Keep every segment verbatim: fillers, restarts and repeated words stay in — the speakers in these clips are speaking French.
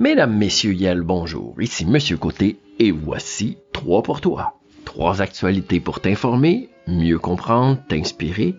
Mesdames, messieurs, Yel, bonjour. Ici Monsieur Côté et voici trois pour toi. Trois actualités pour t'informer, mieux comprendre, t'inspirer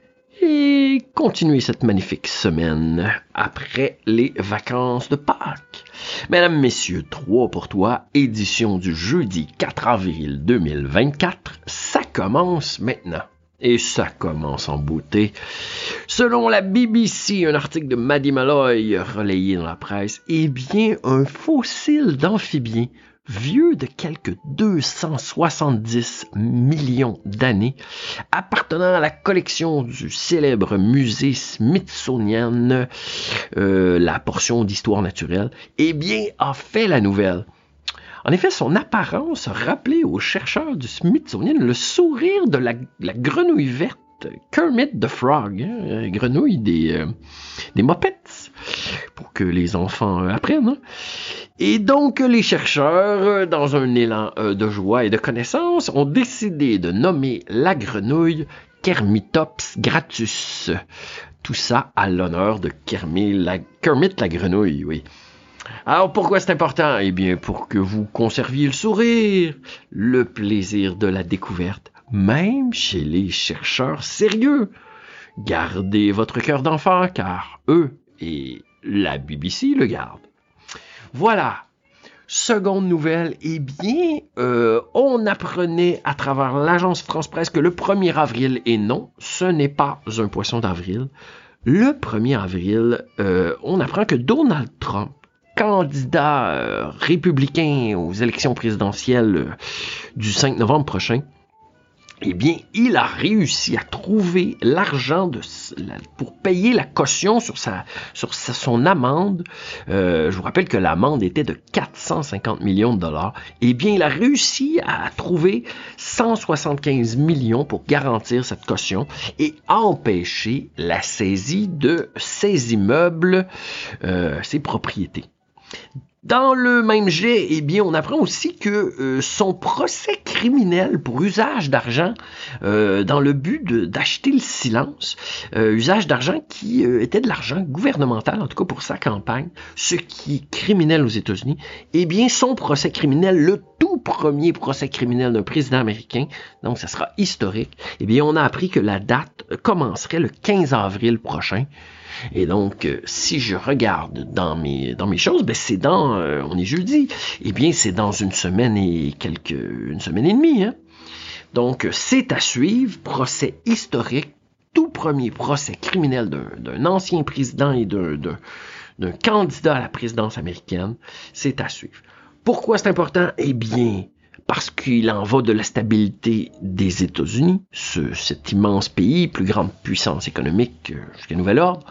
et continuer cette magnifique semaine après les vacances de Pâques. Mesdames, messieurs, trois pour toi, édition du jeudi quatre avril deux mille vingt-quatre, ça commence maintenant. Et ça commence en beauté. Selon la B B C, un article de Maddie Malloy relayé dans la presse, eh bien, un fossile d'amphibien vieux de quelques deux cent soixante-dix millions d'années, appartenant à la collection du célèbre musée Smithsonian, euh, la portion d'histoire naturelle, eh bien, a fait la nouvelle. En effet, son apparence rappelait aux chercheurs du Smithsonian le sourire de la, la grenouille verte, Kermit the Frog, hein, grenouille des, euh, des Muppets, pour que les enfants euh, apprennent. Hein. Et donc, les chercheurs, dans un élan euh, de joie et de connaissance, ont décidé de nommer la grenouille Kermitops gratus. Tout ça à l'honneur de Kermit la, Kermit la grenouille, oui. Alors, pourquoi c'est important? Eh bien, pour que vous conserviez le sourire, le plaisir de la découverte, même chez les chercheurs sérieux. Gardez votre cœur d'enfant, car eux et la B B C le gardent. Voilà. Seconde nouvelle, eh bien, euh, on apprenait à travers l'agence France-Presse que le premier avril, et non, ce n'est pas un poisson d'avril, le premier avril, euh, on apprend que Donald Trump, candidat euh, républicain aux élections présidentielles euh, du cinq novembre prochain, eh bien, il a réussi à trouver l'argent de, la, pour payer la caution sur, sa, sur sa, son amende. Euh, je vous rappelle que l'amende était de quatre cent cinquante millions de dollars. Eh bien, il a réussi à trouver cent soixante-quinze millions pour garantir cette caution et empêcher la saisie de ses immeubles, euh, ses propriétés. Dans le même jet, eh bien, on apprend aussi que euh, son procès criminel pour usage d'argent, euh, dans le but de, d'acheter le silence, euh, usage d'argent qui euh, était de l'argent gouvernemental, en tout cas pour sa campagne, ce qui est criminel aux États-Unis, eh bien, son procès criminel, le tout premier procès criminel d'un président américain, donc ça sera historique, eh bien, on a appris que la date commencerait le quinze avril prochain. Et donc, euh, si je regarde dans mes dans mes choses, ben c'est dans, euh, on est jeudi, eh bien c'est dans une semaine et quelques, une semaine et demie. Hein? Donc, c'est à suivre, procès historique, tout premier procès criminel d'un, d'un ancien président et d'un, d'un, d'un candidat à la présidence américaine, c'est à suivre. Pourquoi c'est important? Eh bien, parce qu'il en va de la stabilité des États-Unis, ce, cet immense pays, plus grande puissance économique euh, jusqu'à nouvel ordre.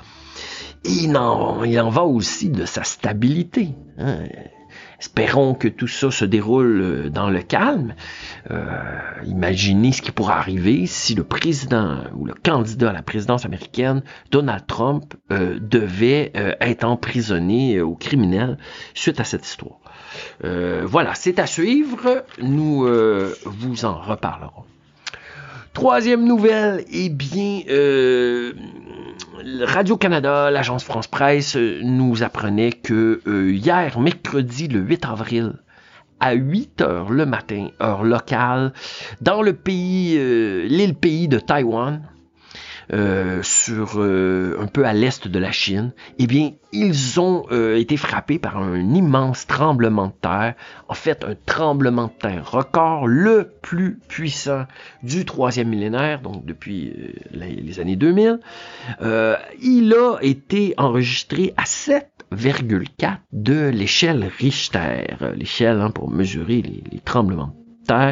Et il en, il en va aussi de sa stabilité. Hein. Espérons que tout ça se déroule dans le calme. Euh, imaginez ce qui pourrait arriver si le président ou le candidat à la présidence américaine, Donald Trump, euh, devait euh, être emprisonné euh, au criminel suite à cette histoire. Euh, voilà, c'est à suivre. Nous euh, vous en reparlerons. Troisième nouvelle, eh bien, euh, Radio-Canada, l'agence France-Presse, nous apprenait que euh, hier, mercredi, le huit avril, à huit heures le matin, heure locale, dans le pays, euh, l'île pays de Taïwan, Euh, sur euh, un peu à l'est de la Chine, eh bien, ils ont euh, été frappés par un immense tremblement de terre. En fait, un tremblement de terre record, le plus puissant du troisième millénaire, donc depuis euh, les, les années deux mille. Euh, il a été enregistré à sept virgule quatre de l'échelle Richter, l'échelle hein, pour mesurer les, les tremblements de terre.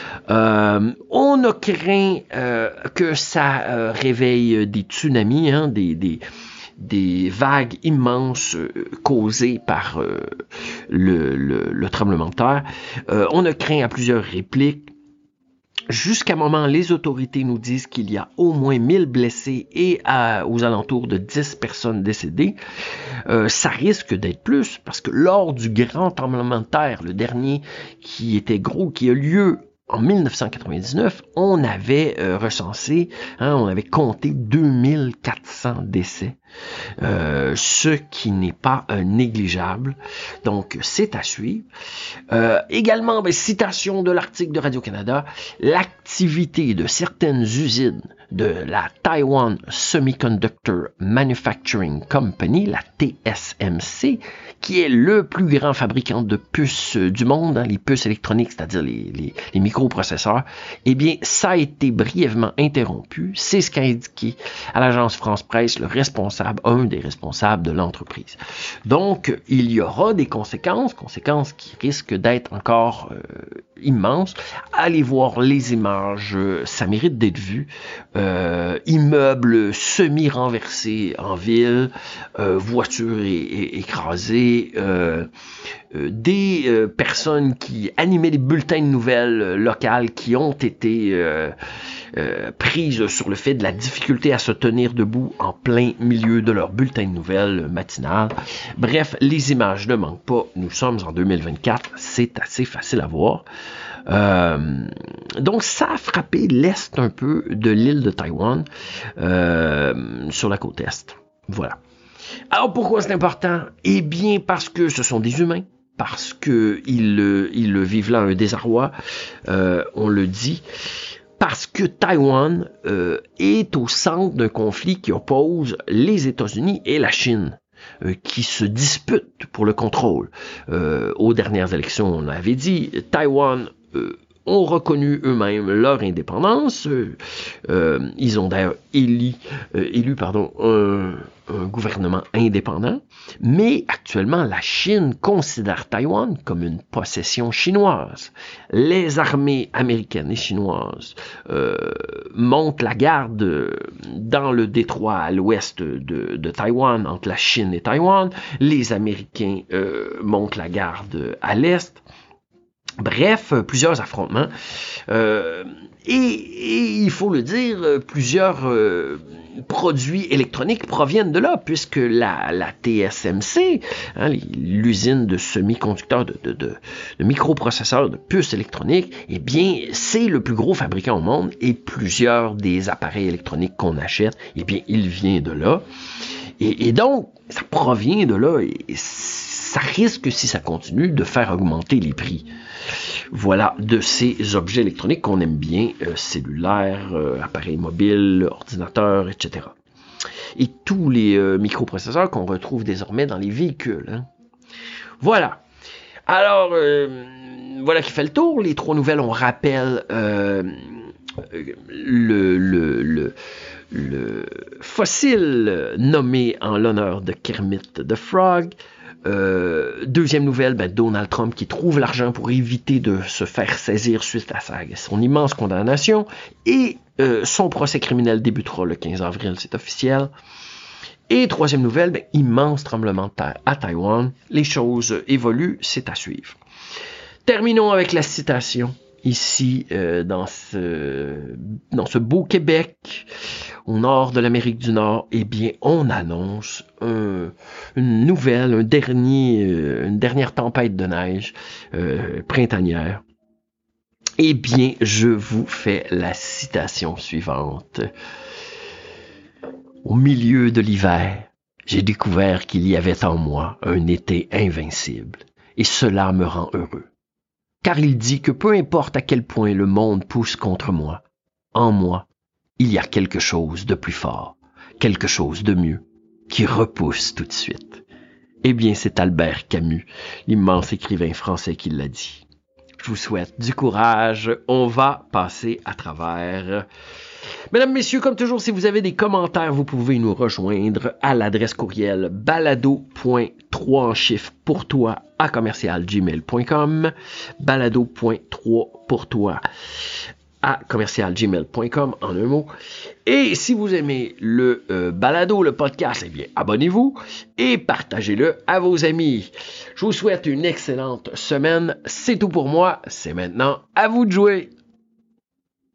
Euh, on a craint euh, que ça euh, réveille des tsunamis, hein, des, des, des vagues immenses euh, causées par euh, le, le, le tremblement de terre. Euh, on a craint à plusieurs répliques. Jusqu'à un moment, les autorités nous disent qu'il y a au moins mille blessés et à, aux alentours de dix personnes décédées. Euh, ça risque d'être plus parce que lors du grand tremblement de terre, le dernier qui était gros, qui a lieu en dix-neuf cent quatre-vingt-dix-neuf, on avait euh, recensé, hein, on avait compté deux mille quatre cents décès, euh, ce qui n'est pas euh, négligeable. Donc, c'est à suivre. Euh, également, ben, citation de l'article de Radio-Canada, l'activité de certaines usines de la Taiwan Semiconductor Manufacturing Company, la T S M C, qui est le plus grand fabricant de puces du monde, hein, les puces électroniques, c'est-à-dire les, les, les microprocesseurs, eh bien, ça a été brièvement interrompu. C'est ce qu'a indiqué à l'agence France-Presse le responsable, un des responsables de l'entreprise. Donc, il y aura des conséquences, conséquences qui risquent d'être encore euh, immenses. Allez voir les images, euh, ça mérite d'être vu. Euh, immeubles semi-renversés en ville, euh, voitures é- é- écrasées, euh, euh, des euh, personnes qui animaient des bulletins de nouvelles euh, locales qui ont été euh, euh, prises sur le fait de la difficulté à se tenir debout en plein milieu de leur bulletin de nouvelles matinal. Bref, les images ne manquent pas. Nous sommes en deux mille vingt-quatre, c'est assez facile à voir. Euh, donc ça a frappé l'est un peu de l'île de Taïwan, euh, sur la côte est. Voilà. Alors pourquoi c'est important? Eh bien parce que ce sont des humains, parce que ils, ils vivent là un désarroi, euh, on le dit, parce que Taïwan euh, est au centre d'un conflit qui oppose les États-Unis et la Chine, euh, qui se disputent pour le contrôle. Euh, aux dernières élections, on avait dit, Taïwan euh, ont reconnu eux-mêmes leur indépendance. Euh, euh, ils ont d'ailleurs élu, euh, élu pardon, un, un gouvernement indépendant. Mais actuellement, la Chine considère Taïwan comme une possession chinoise. Les armées américaines et chinoises euh, montent la garde dans le détroit à l'ouest de, de Taïwan, entre la Chine et Taïwan. Les Américains euh, montent la garde à l'est. Bref, plusieurs affrontements. Euh, et, et il faut le dire, plusieurs euh, produits électroniques proviennent de là, puisque la, la T S M C, hein, l'usine de semi-conducteurs, de, de, de, de microprocesseurs, de puces électroniques, eh bien, c'est le plus gros fabricant au monde, et plusieurs des appareils électroniques qu'on achète, eh bien, il vient de là. Et, et donc, ça provient de là, et ça risque, si ça continue, de faire augmenter les prix. Voilà, de ces objets électroniques qu'on aime bien, euh, cellulaires, euh, appareils mobiles, ordinateurs, et cetera. Et tous les euh, microprocesseurs qu'on retrouve désormais dans les véhicules. Hein. Voilà. Alors, euh, voilà qui fait le tour. Les trois nouvelles, on rappelle euh, le, le, le, le fossile nommé en l'honneur de Kermit the Frog. Euh, deuxième nouvelle, ben Donald Trump qui trouve l'argent pour éviter de se faire saisir suite à sa, son immense condamnation, et euh, son procès criminel débutera le quinze avril, c'est officiel. Et troisième nouvelle, ben, immense tremblement de terre à Taïwan, les choses évoluent, c'est à suivre. Terminons avec la citation. Ici, euh, dans, ce, dans ce beau Québec, au nord de l'Amérique du Nord, eh bien, on annonce un, une nouvelle, un dernier, euh, une dernière tempête de neige euh, printanière. Eh bien, je vous fais la citation suivante. Au milieu de l'hiver, j'ai découvert qu'il y avait en moi un été invincible, et cela me rend heureux. Car il dit que peu importe à quel point le monde pousse contre moi, en moi, il y a quelque chose de plus fort, quelque chose de mieux, qui repousse tout de suite. Eh bien, c'est Albert Camus, l'immense écrivain français qui l'a dit. Je vous souhaite du courage, on va passer à travers. Mesdames, messieurs, comme toujours, si vous avez des commentaires, vous pouvez nous rejoindre à l'adresse courriel balado point trois en chiffre pour toi à commercial gmail point com, balado point trois pour toi à commercial gmail point com en un mot. Et si vous aimez le euh, balado, le podcast, eh bien, abonnez-vous et partagez-le à vos amis. Je vous souhaite une excellente semaine. C'est tout pour moi. C'est maintenant à vous de jouer.